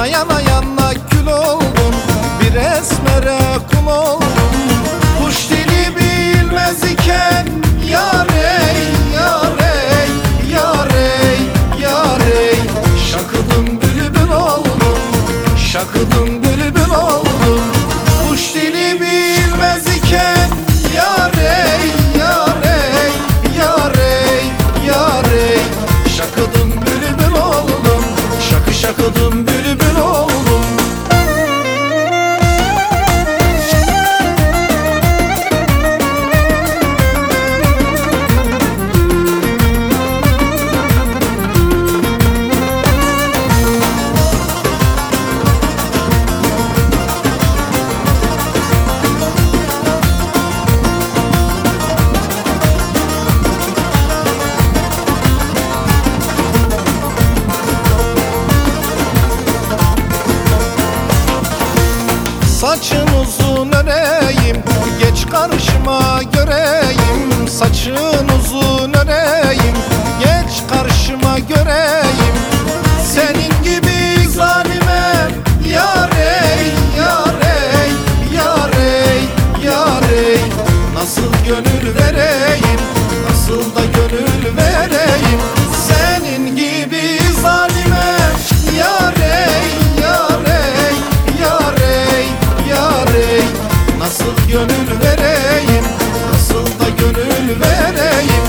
Yana yana yana kül oldum, bir esmere kul oldum. Kuş dili bilmez iken yar ey, yar ey, yar ey, yar ey. Şakıdım bülbül oldum, şakıdım bülbül oldum. Kuş dili bilmez iken yar ey, yar ey, yar ey, yar ey. Şakıdım bülbül oldum, şakı şakıdım bülbül oldum. Saçın uzun öreyim, geç karşıma göreyim. Saçın uzun öreyim, geç karşıma göreyim. Senin gibi zalime yar ey, yar ey, yar ey, yar ey. Nasıl gönül vereyim, nasıl da gönül vereyim. Senin gibi zalime yar ey, yar ey, yar ey, yar ey. Nasıl gönül vereyim, nasıl da gönül vereyim.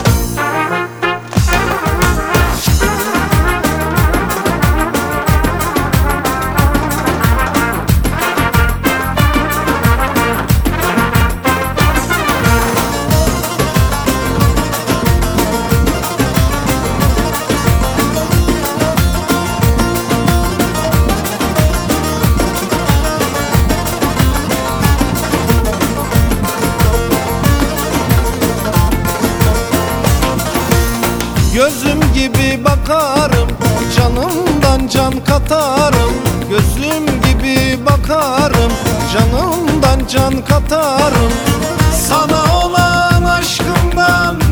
Gözüm gibi bakarım, canımdan can katarım. Gözüm gibi bakarım, canımdan can katarım. Sana olan aşkımdan